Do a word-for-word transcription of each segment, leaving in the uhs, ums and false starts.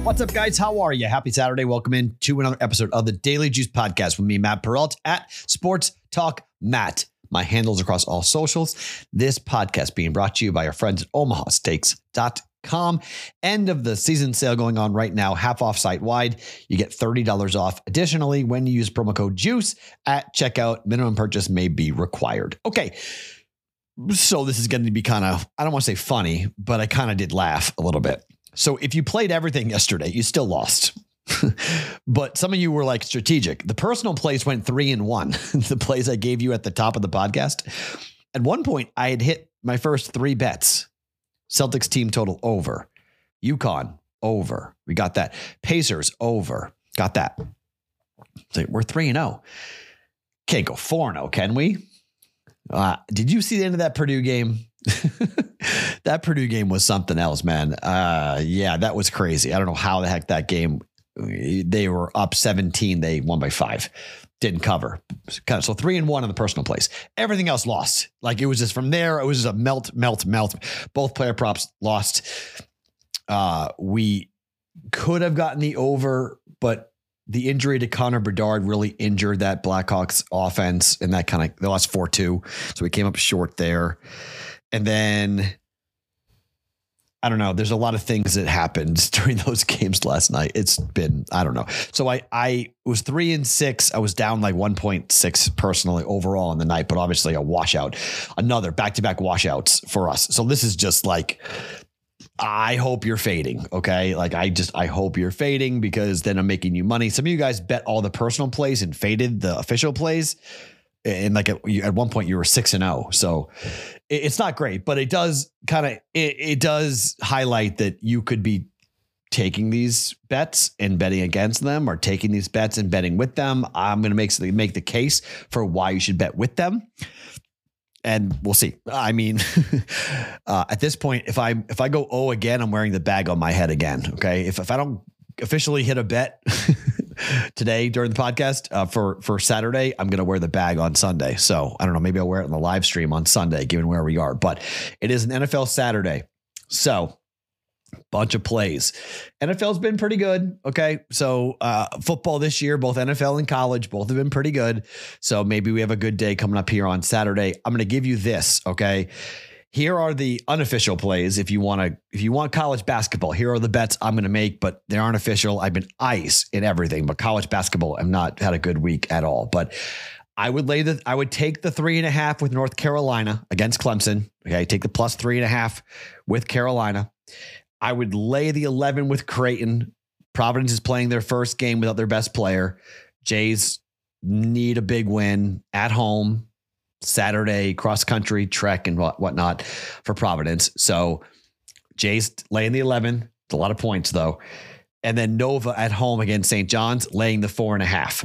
What's up, guys? How are you? Happy Saturday. Welcome in to another episode of the Daily Juice Podcast with me, Matt Peralt, at Sports Talk Matt. My handles across all socials. This podcast being brought to you by our friends at Omaha Steaks dot com. End of the season sale going on right now, half off site wide. You get thirty dollars off. Additionally, when you use promo code JUICE at checkout, minimum purchase may be required. Okay. So this is going to be kind of, I don't want to say funny, but I kind of did laugh a little bit. So if you played everything yesterday, you still lost. But some of you were like strategic. The personal plays went three and one. The plays I gave you at the top of the podcast. At one point, I had hit my first three bets. Celtics team total over. UConn over. We got that. Pacers over. Got that. So we're three and oh. Can't go four and oh, can we? Uh, did you see the end of that Purdue game? That Purdue game was something else, man. Uh, yeah, that was crazy. I don't know how the heck that game, they were up seventeen. They won by five. Didn't cover. Kind of, so three and one on the personal place. Everything else lost. Like it was just from there. It was just a melt, melt, melt. Both player props lost. Uh, we could have gotten the over, but the injury to Connor Bedard really injured that Blackhawks offense, and that kind of, they lost four two. So we came up short there. And then, I don't know, there's a lot of things that happened during those games last night. It's been, I don't know. So I, I was three and six. I was down like one point six personally overall in the night, but obviously a washout, another back-to-back washouts for us. So this is just like, I hope you're fading. Okay. Like I just, I hope you're fading because then I'm making you money. Some of you guys bet all the personal plays and faded the official plays. And like at, at one point you were six and oh. So it, it's not great, but it does kind of, it, it does highlight that you could be taking these bets and betting against them, or taking these bets and betting with them. I'm going to make, make the case for why you should bet with them. And we'll see. I mean, uh, at this point, if I if I go oh again, I'm wearing the bag on my head again. Okay, if if I don't officially hit a bet today during the podcast uh, for for Saturday, I'm gonna wear the bag on Sunday. So I don't know. Maybe I'll wear it in the live stream on Sunday, given where we are. But it is an N F L Saturday, so bunch of plays. N F L's been pretty good. Okay. So uh, football this year, both N F L and college, both have been pretty good. So maybe we have a good day coming up here on Saturday. I'm going to give you this. Okay. Here are the unofficial plays. If you want to, if you want college basketball, here are the bets I'm going to make, but they aren't official. I've been ice in everything, but college basketball, I've not had a good week at all. But I would lay the, I would take the three and a half with North Carolina against Clemson. Okay. Take the plus three and a half with Carolina. I would lay the eleven with Creighton. Providence is playing their first game without their best player. Jays need a big win at home Saturday, cross country trek and what whatnot for Providence. So Jays laying the eleven. It's a lot of points though. And then Nova at home against Saint John's laying the four and a half.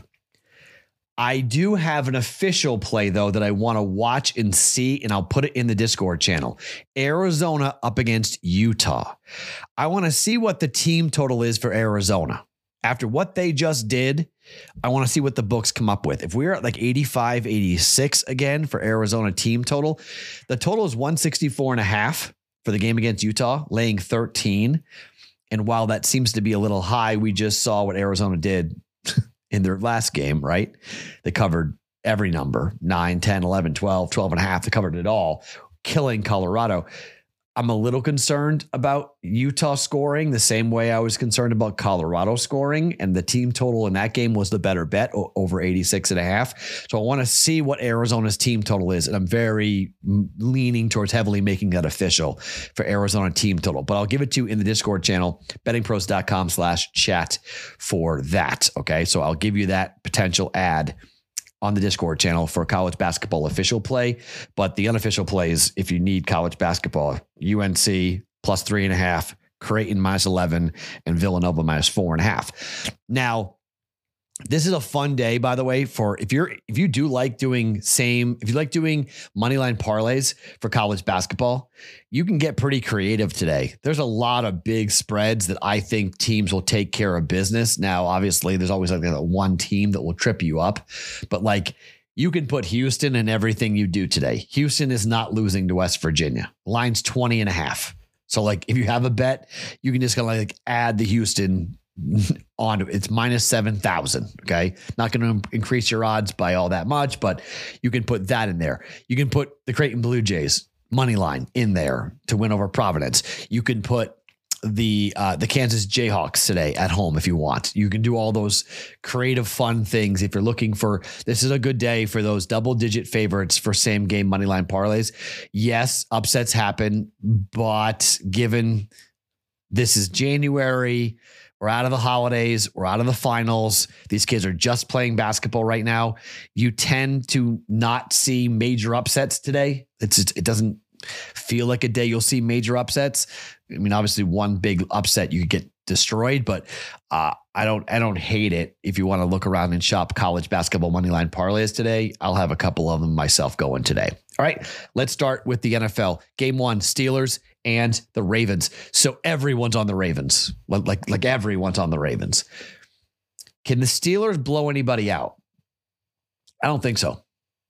I do have an official play, though, that I want to watch and see, and I'll put it in the Discord channel. Arizona up against Utah. I want to see what the team total is for Arizona. After what they just did, I want to see what the books come up with. If we're at like eighty-five, eighty-six again for Arizona team total, the total is one sixty-four and a half for the game against Utah, laying thirteen. And while that seems to be a little high, we just saw what Arizona did in their last game, right? They covered every number, nine, ten, eleven, twelve, twelve and a half. They covered it all, killing Colorado. I'm a little concerned about Utah scoring the same way I was concerned about Colorado scoring, and the team total in that game was the better bet, over eighty-six and a half. So I want to see what Arizona's team total is, and I'm very leaning towards heavily making that official for Arizona team total. But I'll give it to you in the Discord channel, bettingpros.com slash chat for that. Okay, so I'll give you that potential ad on the Discord channel for college basketball official play. But the unofficial plays, if you need college basketball, U N C plus three and a half, Creighton minus eleven, and Villanova minus four and a half. Now, this is a fun day, by the way, for if you're, if you do like doing same, if you like doing moneyline parlays for college basketball, you can get pretty creative today. There's a lot of big spreads that I think teams will take care of business. Now, obviously there's always like that one team that will trip you up, but like you can put Houston in everything you do today. Houston is not losing to West Virginia. Line's twenty and a half. So like if you have a bet, you can just kind of like add the Houston on. It's minus seven thousand. Okay. Not going to increase your odds by all that much, but you can put that in there. You can put the Creighton Blue Jays money line in there to win over Providence. You can put the uh, the Kansas Jayhawks today at home if you want. You can do all those creative, fun things. If you're looking for, this is a good day for those double digit favorites for same game money line parlays. Yes, upsets happen, but given this is January, we're out of the holidays, we're out of the finals. These kids are just playing basketball right now. You tend to not see major upsets today. It's it doesn't feel like a day you'll see major upsets. I mean, obviously one big upset you could get destroyed, but uh, I don't, I don't hate it. If you want to look around and shop college basketball moneyline parlays today, I'll have a couple of them myself going today. All right, let's start with the N F L. Game one, Steelers and the Ravens. So everyone's on the Ravens, like, like everyone's on the Ravens. Can the Steelers blow anybody out? I don't think so.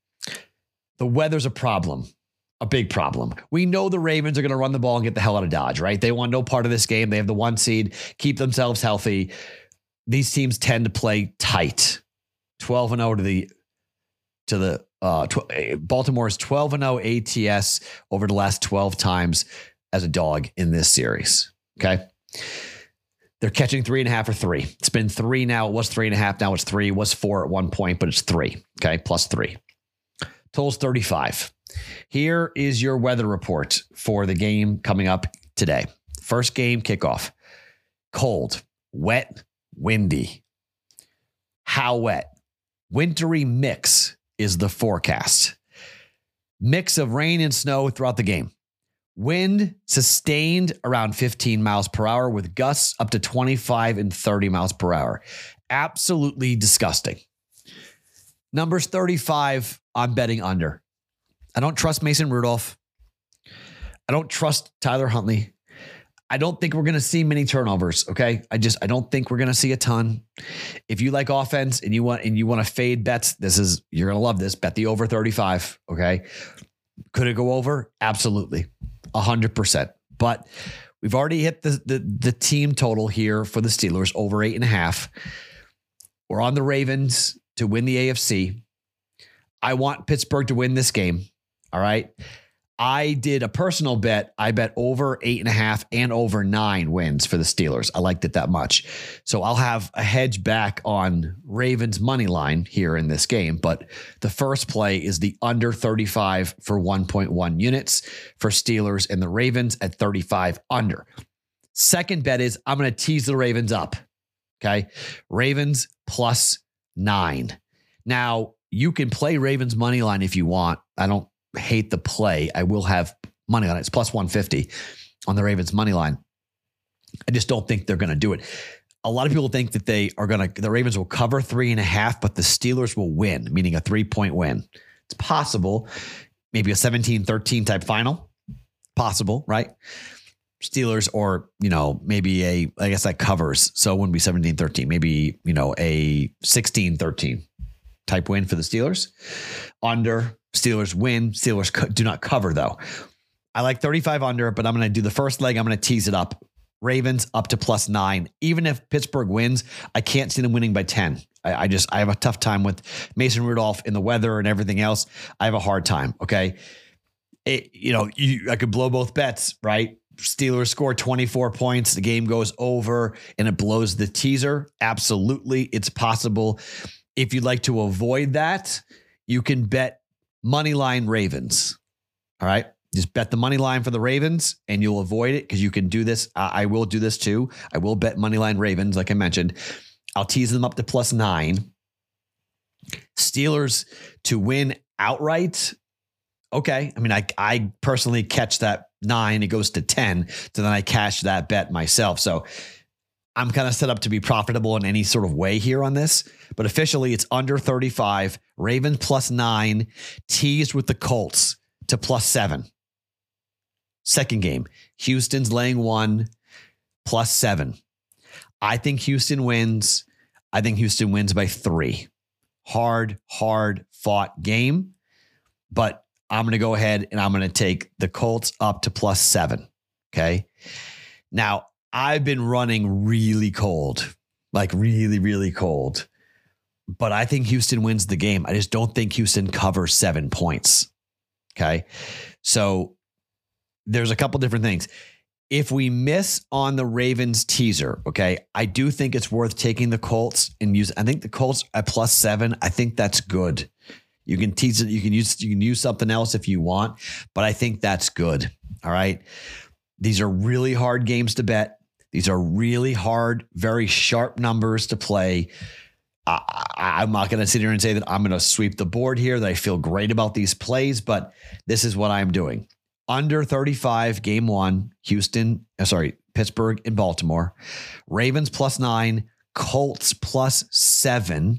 The weather's a problem. A big problem. We know the Ravens are going to run the ball and get the hell out of Dodge, right? They want no part of this game. They have the one seed, keep themselves healthy. These teams tend to play tight. twelve and oh to the, to the, uh, tw- Baltimore is twelve and oh A T S over the last twelve times as a dog in this series. Okay. They're catching three and a half or three. It's been three now. It was three and a half. Now it's three. It was four at one point, but it's three. Okay. Plus three. Total's thirty-five. Here is your weather report for the game coming up today. First game kickoff. Cold, wet, windy. How wet? Wintry mix is the forecast. Mix of rain and snow throughout the game. Wind sustained around fifteen miles per hour with gusts up to twenty-five and thirty miles per hour. Absolutely disgusting. Numbers thirty-five, I'm betting under. I don't trust Mason Rudolph. I don't trust Tyler Huntley. I don't think we're going to see many turnovers. Okay. I just, I don't think we're going to see a ton. If you like offense and you want, and you want to fade bets, this is, you're going to love this. Bet the over thirty-five. Okay. Could it go over? Absolutely. A hundred percent. But we've already hit the, the, the team total here for the Steelers over eight and a half. We're on the Ravens to win the A F C. I want Pittsburgh to win this game. All right. I did a personal bet. I bet over eight and a half and over nine wins for the Steelers. I liked it that much. So I'll have a hedge back on Ravens money line here in this game. But the first play is the under thirty-five for one point one units for Steelers and the Ravens at thirty-five under. Second bet is I'm going to tease the Ravens up. Okay. Ravens plus nine. Now you can play Ravens money line if you want. I don't hate the play. I will have money on it. It's plus one fifty on the Ravens money line. I just don't think they're going to do it. A lot of people think that they are going to, the Ravens will cover three and a half, but the Steelers will win, meaning a three point win. It's possible. Maybe a seventeen thirteen type final. Possible, right? Steelers, or, you know, maybe a, I guess that covers. So it wouldn't be seventeen thirteen, maybe, you know, a sixteen thirteen type win for the Steelers. Under. Steelers win. Steelers co- do not cover, though. I like thirty-five under, but I'm going to do the first leg. I'm going to tease it up. Ravens up to plus nine. Even if Pittsburgh wins, I can't see them winning by ten. I, I just, I have a tough time with Mason Rudolph in the weather and everything else. I have a hard time. Okay. It, you know, you, I could blow both bets, right? Steelers score twenty-four points. The game goes over and it blows the teaser. Absolutely. It's possible. If you'd like to avoid that, you can bet money line Ravens. All right. Just bet the money line for the Ravens and you'll avoid it because you can do this. I, I will do this too. I will bet money line Ravens. Like I mentioned, I'll tease them up to plus nine. Steelers to win outright. Okay. I mean, I, I personally catch that nine. It goes to ten. So then I cash that bet myself. So I'm kind of set up to be profitable in any sort of way here on this, but officially it's under thirty-five, Ravens plus nine, teased with the Colts to plus seven. Second game, Houston's laying one, plus seven. I think Houston wins. I think Houston wins by three. Hard, hard fought game, but I'm going to go ahead and I'm going to take the Colts up to plus seven. Okay. Now, I've been running really cold, like really, really cold. But I think Houston wins the game. I just don't think Houston covers seven points. Okay. So there's a couple different things. If we miss on the Ravens teaser, okay, I do think it's worth taking the Colts and use. I think the Colts at plus seven. I think that's good. You can tease it. You can use. You can use something else if you want, but I think that's good. All right. These are really hard games to bet. These are really hard, very sharp numbers to play. I, I'm not going to sit here and say that I'm going to sweep the board here, that I feel great about these plays, but this is what I'm doing. Under thirty-five, game one, Houston, sorry, Pittsburgh and Baltimore. Ravens plus nine, Colts plus seven.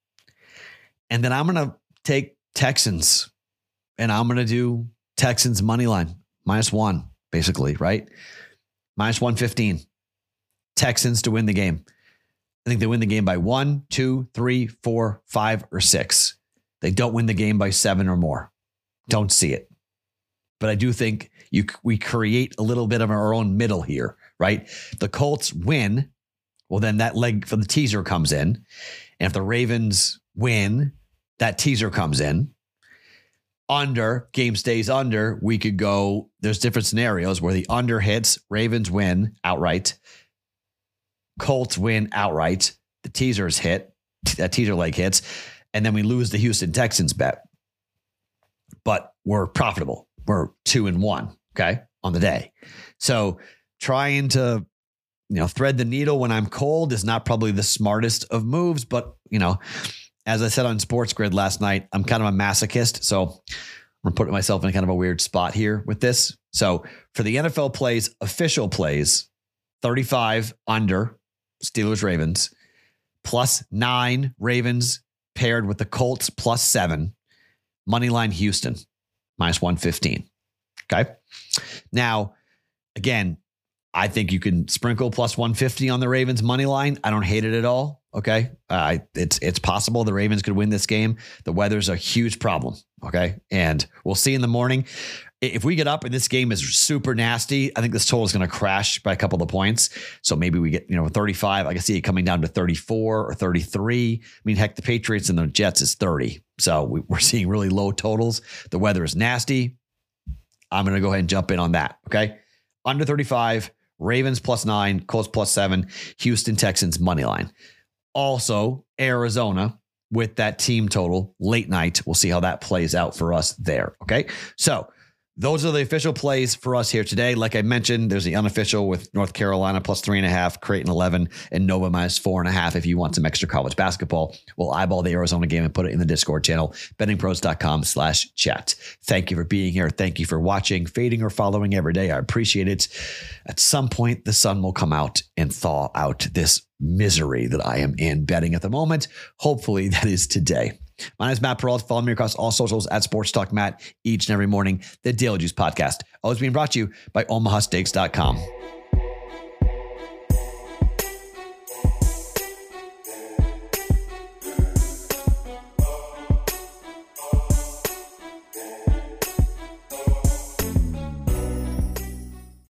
And then I'm going to take Texans, and I'm going to do Texans money line, minus one, basically, right? minus one fifteen. Texans to win the game. I think they win the game by one, two, three, four, five, or six. They don't win the game by seven or more. Don't see it. But I do think you we create a little bit of our own middle here, right? The Colts win. Well, then that leg for the teaser comes in. And if the Ravens win, that teaser comes in. Under, game stays under, we could go, there's different scenarios where the under hits, Ravens win outright. Colts win outright. The teasers hit, that teaser leg hits, and then we lose the Houston Texans bet. But we're profitable. We're two and one, okay, on the day. So trying to, you know, thread the needle when I'm cold is not probably the smartest of moves. But, you know, as I said on Sports Grid last night, I'm kind of a masochist. So I'm going to put myself in kind of a weird spot here with this. So for the N F L plays, official plays, thirty-five under, Steelers, Ravens, plus nine Ravens paired with the Colts plus seven, moneyline Houston, minus one fifteen. Okay. Now, again, I think you can sprinkle plus one fifty on the Ravens money line. I don't hate it at all. Okay. Uh, it's, it's possible the Ravens could win this game. The weather's a huge problem. Okay. And we'll see in the morning. If we get up and this game is super nasty, I think this total is going to crash by a couple of points. So maybe we get, you know, thirty-five. I can see it coming down to thirty-four or thirty-three. I mean, heck, the Patriots and the Jets is thirty. So we, we're seeing really low totals. The weather is nasty. I'm going to go ahead and jump in on that. Okay. Under thirty-five, Ravens plus nine, Colts plus seven, Houston Texans money line. Also, Arizona with that team total late night. We'll see how that plays out for us there. Okay. So those are the official plays for us here today. Like I mentioned, there's the unofficial with North Carolina plus three and a half, Creighton eleven, and Nova minus four and a half. If you want some extra college basketball, we'll eyeball the Arizona game and put it in the Discord channel, bettingpros.com slash chat. Thank you for being here. Thank you for watching, fading, or following every day. I appreciate it. At some point, the sun will come out and thaw out this misery that I am in betting at the moment. Hopefully that is today. My name is Matt Peralta. Follow me across all socials at Sports Talk Matt each and every morning. The Daily Juice Podcast, always being brought to you by Omaha Steaks dot com.